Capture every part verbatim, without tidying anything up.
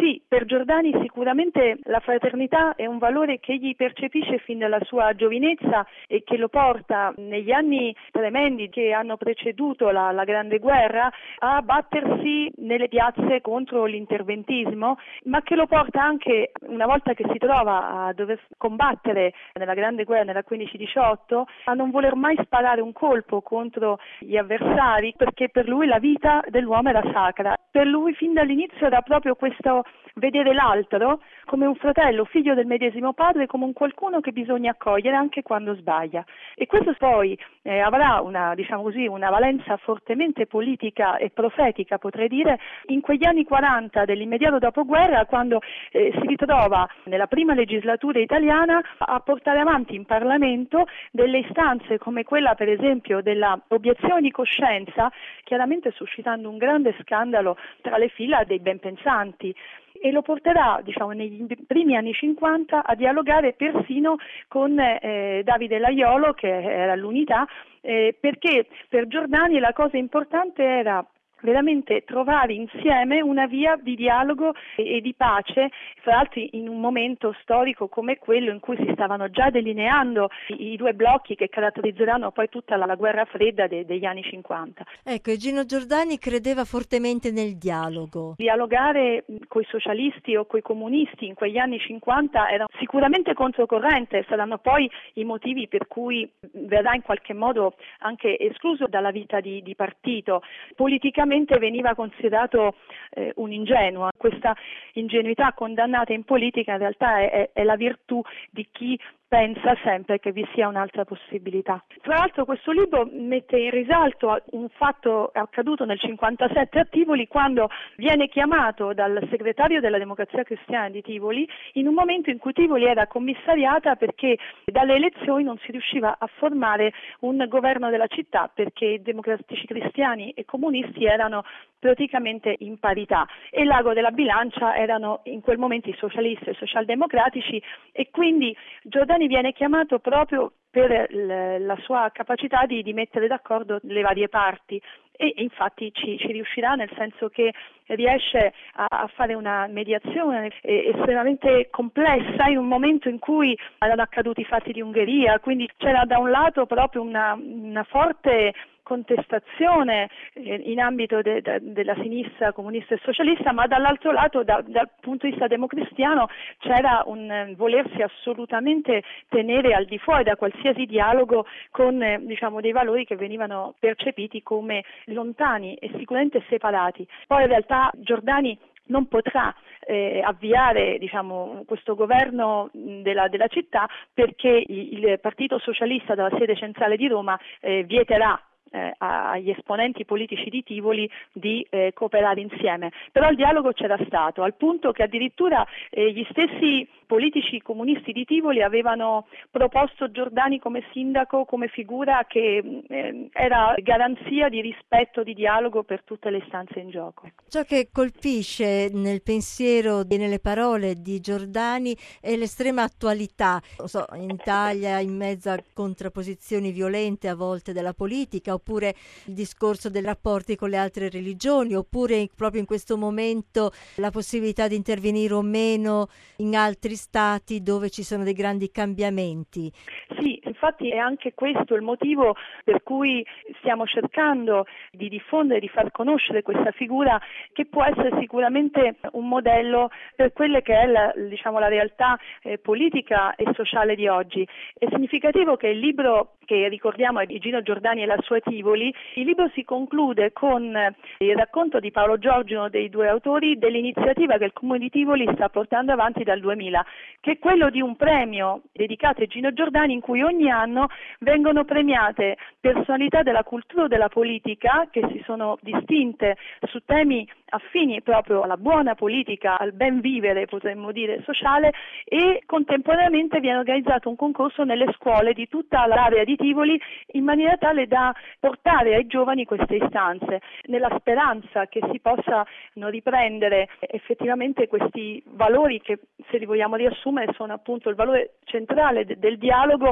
Sì, per Giordani sicuramente la fraternità è un valore che egli percepisce fin dalla sua giovinezza e che lo porta negli anni tremendi che hanno preceduto la, la Grande Guerra a battersi nelle piazze contro l'interventismo, ma che lo porta anche, una volta che si trova a dover combattere nella Grande Guerra nella quindici diciotto, a non voler mai sparare un colpo contro gli avversari, perché per lui la vita dell'uomo era sacra. Per lui fin dall'inizio era proprio questo vedere l'altro come un fratello, figlio del medesimo padre, come un qualcuno che bisogna accogliere anche quando sbaglia. E questo poi eh, avrà una, diciamo così, una valenza fortemente politica e profetica, potrei dire, in quegli anni quaranta dell'immediato dopoguerra, quando eh, si ritrova nella prima legislatura italiana a portare avanti in Parlamento delle istanze come quella, per esempio, della obiezione di coscienza, chiaramente suscitando un grande scandalo tra le fila dei benpensanti. E lo porterà, diciamo, negli primi anni cinquanta a dialogare persino con eh, Davide Laiolo, che era l'Unità, eh, perché per Giordani la cosa importante era veramente trovare insieme una via di dialogo e, e di pace, fra l'altro in un momento storico come quello in cui si stavano già delineando i, i due blocchi che caratterizzeranno poi tutta la, la guerra fredda de, degli anni cinquanta. Ecco, e Gino Giordani credeva fortemente nel dialogo. Dialogare coi socialisti o coi comunisti in quegli anni cinquanta era sicuramente controcorrente, saranno poi i motivi per cui verrà in qualche modo anche escluso dalla vita di, di partito. Politicamente veniva considerato eh, un ingenuo. Questa ingenuità condannata in politica in realtà è, è la virtù di chi pensa sempre che vi sia un'altra possibilità. Tra l'altro questo libro mette in risalto un fatto accaduto nel cinquantasette a Tivoli, quando viene chiamato dal segretario della Democrazia Cristiana di Tivoli in un momento in cui Tivoli era commissariata perché dalle elezioni non si riusciva a formare un governo della città, perché i democratici cristiani e comunisti erano praticamente in parità e il Lago della Bilancia erano in quel momento i socialisti e i socialdemocratici, e quindi Giordani viene chiamato proprio per la sua capacità di, di mettere d'accordo le varie parti, e infatti ci, ci riuscirà, nel senso che riesce a, a fare una mediazione estremamente complessa in un momento in cui erano accaduti i fatti di Ungheria, quindi c'era da un lato proprio una, una forte contestazione in ambito de, de, della sinistra comunista e socialista, ma dall'altro lato da, dal punto di vista democristiano c'era un eh, volersi assolutamente tenere al di fuori da qualsiasi dialogo con eh, diciamo dei valori che venivano percepiti come lontani e sicuramente separati. Poi in realtà Giordani non potrà eh, avviare diciamo, questo governo della, della città perché il Partito Socialista dalla sede centrale di Roma eh, vieterà Eh, agli esponenti politici di Tivoli di eh, cooperare insieme. Però il dialogo c'era stato, al punto che addirittura eh, gli stessi politici comunisti di Tivoli avevano proposto Giordani come sindaco, come figura che eh, era garanzia di rispetto, di dialogo per tutte le istanze in gioco. Ciò che colpisce nel pensiero e nelle parole di Giordani è l'estrema attualità. Non so, in Italia, in mezzo a contrapposizioni violente a volte della politica, oppure il discorso dei rapporti con le altre religioni, oppure proprio in questo momento la possibilità di intervenire o meno in altri stati dove ci sono dei grandi cambiamenti. Sì, infatti è anche questo il motivo per cui stiamo cercando di diffondere, di far conoscere questa figura che può essere sicuramente un modello per quelle che è la, diciamo, la realtà eh, politica e sociale di oggi. È significativo che il libro che ricordiamo è di Gino Giordani e la sua Tivoli, il libro si conclude con il racconto di Paolo Giorgi, uno dei due autori, dell'iniziativa che il Comune di Tivoli sta portando avanti dal duemila, che è quello di un premio dedicato a Gino Giordani in cui ogni anno vengono premiate personalità della cultura o della politica che si sono distinte su temi affini proprio alla buona politica, al ben vivere, potremmo dire, sociale, e contemporaneamente viene organizzato un concorso nelle scuole di tutta l'area di Tivoli in maniera tale da portare ai giovani queste istanze, nella speranza che si possano riprendere effettivamente questi valori che, se li vogliamo riassumere, sono appunto il valore centrale de- del dialogo, ma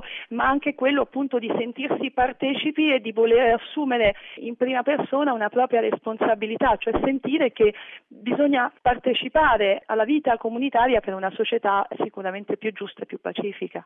anche quello appunto di sentirsi partecipi e di voler assumere in prima persona una propria responsabilità, cioè sentire che bisogna partecipare alla vita comunitaria per una società sicuramente più giusta e più pacifica.